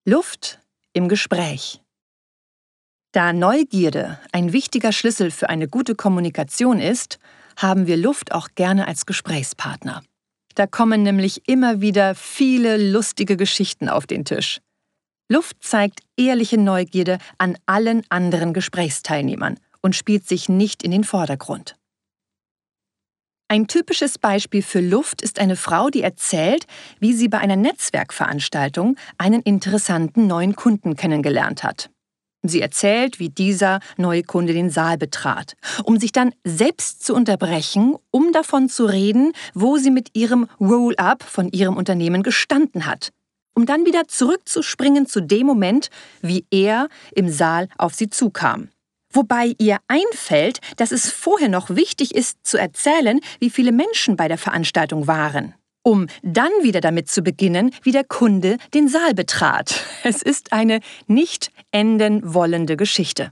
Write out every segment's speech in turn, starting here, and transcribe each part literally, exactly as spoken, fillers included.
Luft im Gespräch. Da Neugierde ein wichtiger Schlüssel für eine gute Kommunikation ist, haben wir Luft auch gerne als Gesprächspartner. Da kommen nämlich immer wieder viele lustige Geschichten auf den Tisch. Luft zeigt ehrliche Neugierde an allen anderen Gesprächsteilnehmern und spielt sich nicht in den Vordergrund. Ein typisches Beispiel für Luft ist eine Frau, die erzählt, wie sie bei einer Netzwerkveranstaltung einen interessanten neuen Kunden kennengelernt hat. Sie erzählt, wie dieser neue Kunde den Saal betrat, um sich dann selbst zu unterbrechen, um davon zu reden, wo sie mit ihrem Roll-up von ihrem Unternehmen gestanden hat, um dann wieder zurückzuspringen zu dem Moment, wie er im Saal auf sie zukam. Wobei ihr einfällt, dass es vorher noch wichtig ist zu erzählen, wie viele Menschen bei der Veranstaltung waren, um dann wieder damit zu beginnen, wie der Kunde den Saal betrat. Es ist eine nicht enden wollende Geschichte.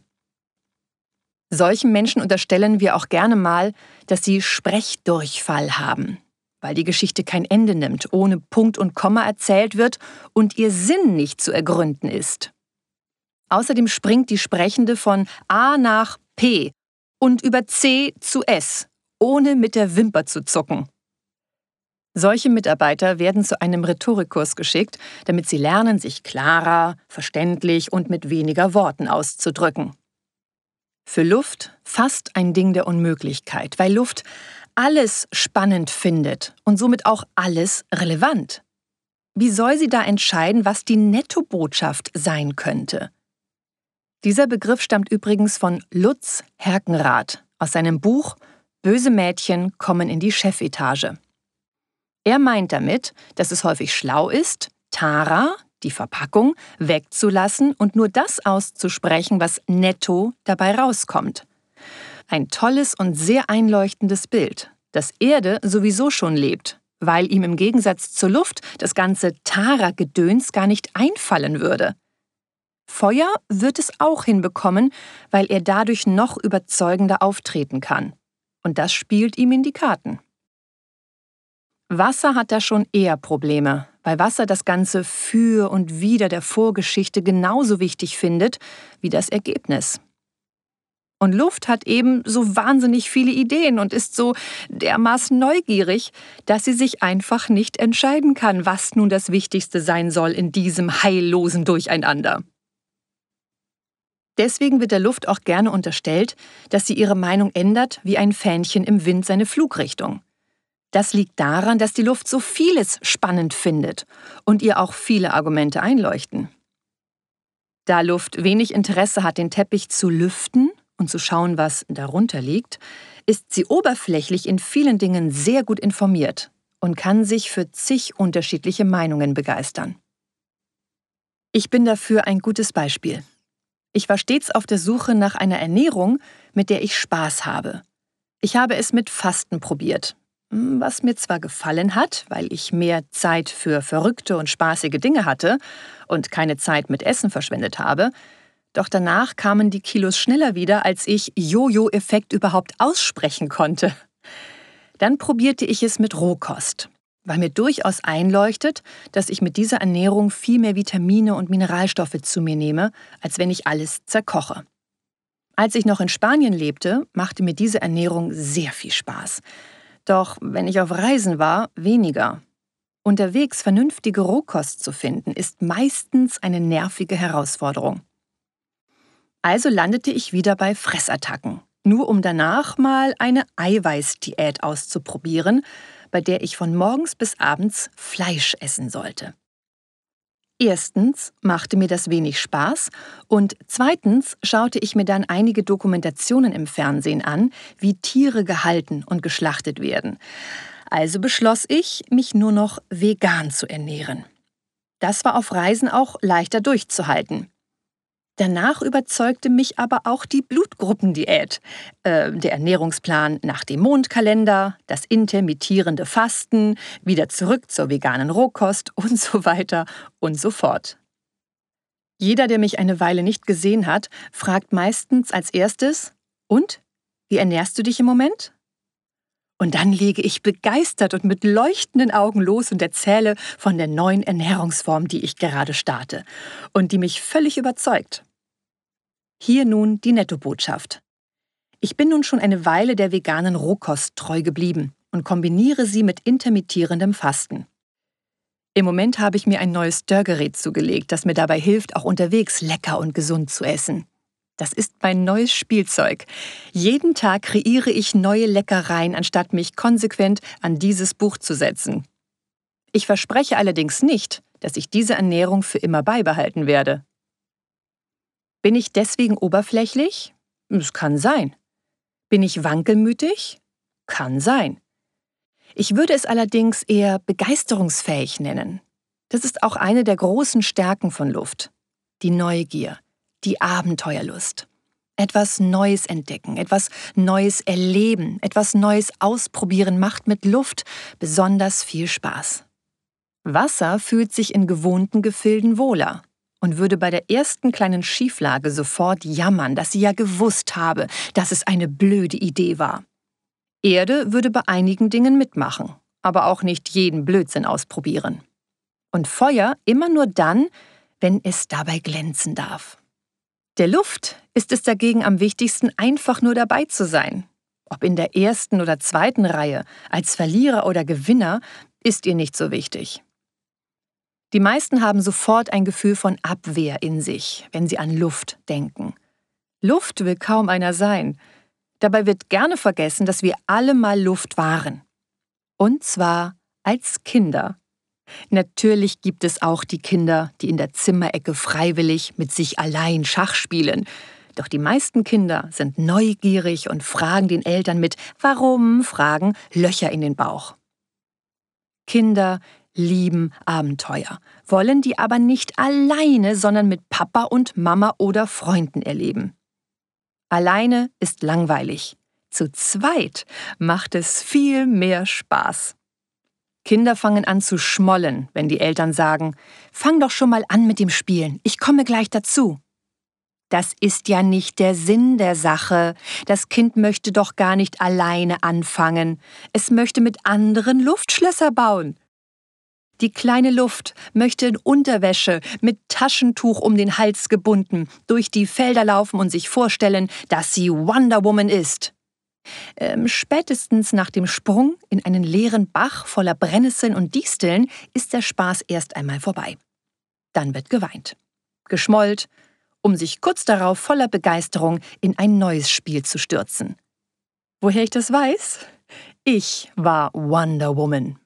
Solchen Menschen unterstellen wir auch gerne mal, dass sie Sprechdurchfall haben, weil die Geschichte kein Ende nimmt, ohne Punkt und Komma erzählt wird und ihr Sinn nicht zu ergründen ist. Außerdem springt die Sprechende von A nach P und über C zu S, ohne mit der Wimper zu zucken. Solche Mitarbeiter werden zu einem Rhetorikkurs geschickt, damit sie lernen, sich klarer, verständlich und mit weniger Worten auszudrücken. Für Luft fast ein Ding der Unmöglichkeit, weil Luft alles spannend findet und somit auch alles relevant. Wie soll sie da entscheiden, was die Nettobotschaft sein könnte? Dieser Begriff stammt übrigens von Lutz Herkenrath aus seinem Buch »Böse Mädchen kommen in die Chefetage«. Er meint damit, dass es häufig schlau ist, Tara, die Verpackung, wegzulassen und nur das auszusprechen, was netto dabei rauskommt. Ein tolles und sehr einleuchtendes Bild, das Erde sowieso schon lebt, weil ihm im Gegensatz zur Luft das ganze Tara-Gedöns gar nicht einfallen würde. Feuer wird es auch hinbekommen, weil er dadurch noch überzeugender auftreten kann. Und das spielt ihm in die Karten. Wasser hat da schon eher Probleme, weil Wasser das ganze Für und Wider der Vorgeschichte genauso wichtig findet wie das Ergebnis. Und Luft hat eben so wahnsinnig viele Ideen und ist so dermaßen neugierig, dass sie sich einfach nicht entscheiden kann, was nun das Wichtigste sein soll in diesem heillosen Durcheinander. Deswegen wird der Luft auch gerne unterstellt, dass sie ihre Meinung ändert wie ein Fähnchen im Wind seine Flugrichtung. Das liegt daran, dass die Luft so vieles spannend findet und ihr auch viele Argumente einleuchten. Da Luft wenig Interesse hat, den Teppich zu lüften und zu schauen, was darunter liegt, ist sie oberflächlich in vielen Dingen sehr gut informiert und kann sich für zig unterschiedliche Meinungen begeistern. Ich bin dafür ein gutes Beispiel. Ich war stets auf der Suche nach einer Ernährung, mit der ich Spaß habe. Ich habe es mit Fasten probiert, was mir zwar gefallen hat, weil ich mehr Zeit für verrückte und spaßige Dinge hatte und keine Zeit mit Essen verschwendet habe, doch danach kamen die Kilos schneller wieder, als ich Jojo-Effekt überhaupt aussprechen konnte. Dann probierte ich es mit Rohkost, weil mir durchaus einleuchtet, dass ich mit dieser Ernährung viel mehr Vitamine und Mineralstoffe zu mir nehme, als wenn ich alles zerkoche. Als ich noch in Spanien lebte, machte mir diese Ernährung sehr viel Spaß. Doch wenn ich auf Reisen war, weniger. Unterwegs vernünftige Rohkost zu finden, ist meistens eine nervige Herausforderung. Also landete ich wieder bei Fressattacken, nur um danach mal eine Eiweißdiät auszuprobieren, bei der ich von morgens bis abends Fleisch essen sollte. Erstens machte mir das wenig Spaß und zweitens schaute ich mir dann einige Dokumentationen im Fernsehen an, wie Tiere gehalten und geschlachtet werden. Also beschloss ich, mich nur noch vegan zu ernähren. Das war auf Reisen auch leichter durchzuhalten. Danach überzeugte mich aber auch die Blutgruppendiät, äh, der Ernährungsplan nach dem Mondkalender, das intermittierende Fasten, wieder zurück zur veganen Rohkost und so weiter und so fort. Jeder, der mich eine Weile nicht gesehen hat, fragt meistens als erstes: Und? Wie ernährst du dich im Moment? Und dann lege ich begeistert und mit leuchtenden Augen los und erzähle von der neuen Ernährungsform, die ich gerade starte und die mich völlig überzeugt. Hier nun die Nettobotschaft. Ich bin nun schon eine Weile der veganen Rohkost treu geblieben und kombiniere sie mit intermittierendem Fasten. Im Moment habe ich mir ein neues Störgerät zugelegt, das mir dabei hilft, auch unterwegs lecker und gesund zu essen. Das ist mein neues Spielzeug. Jeden Tag kreiere ich neue Leckereien, anstatt mich konsequent an dieses Buch zu setzen. Ich verspreche allerdings nicht, dass ich diese Ernährung für immer beibehalten werde. Bin ich deswegen oberflächlich? Es kann sein. Bin ich wankelmütig? Kann sein. Ich würde es allerdings eher begeisterungsfähig nennen. Das ist auch eine der großen Stärken von Luft. Die Neugier, die Abenteuerlust. Etwas Neues entdecken, etwas Neues erleben, etwas Neues ausprobieren macht mit Luft besonders viel Spaß. Wasser fühlt sich in gewohnten Gefilden wohler und würde bei der ersten kleinen Schieflage sofort jammern, dass sie ja gewusst habe, dass es eine blöde Idee war. Erde würde bei einigen Dingen mitmachen, aber auch nicht jeden Blödsinn ausprobieren. Und Feuer immer nur dann, wenn es dabei glänzen darf. Der Luft ist es dagegen am wichtigsten, einfach nur dabei zu sein. Ob in der ersten oder zweiten Reihe, als Verlierer oder Gewinner, ist ihr nicht so wichtig. Die meisten haben sofort ein Gefühl von Abwehr in sich, wenn sie an Luft denken. Luft will kaum einer sein. Dabei wird gerne vergessen, dass wir alle mal Luft waren. Und zwar als Kinder. Natürlich gibt es auch die Kinder, die in der Zimmerecke freiwillig mit sich allein Schach spielen. Doch die meisten Kinder sind neugierig und fragen den Eltern mit Warum-Fragen Löcher in den Bauch. Kinder lieben Abenteuer, wollen die aber nicht alleine, sondern mit Papa und Mama oder Freunden erleben. Alleine ist langweilig. Zu zweit macht es viel mehr Spaß. Kinder fangen an zu schmollen, wenn die Eltern sagen, »Fang doch schon mal an mit dem Spielen, ich komme gleich dazu.« Das ist ja nicht der Sinn der Sache. Das Kind möchte doch gar nicht alleine anfangen. Es möchte mit anderen Luftschlösser bauen. Die kleine Luft möchte in Unterwäsche, mit Taschentuch um den Hals gebunden, durch die Felder laufen und sich vorstellen, dass sie Wonder Woman ist. Ähm, spätestens nach dem Sprung in einen leeren Bach voller Brennnesseln und Disteln ist der Spaß erst einmal vorbei. Dann wird geweint, geschmollt, um sich kurz darauf voller Begeisterung in ein neues Spiel zu stürzen. Woher ich das weiß? Ich war Wonder Woman.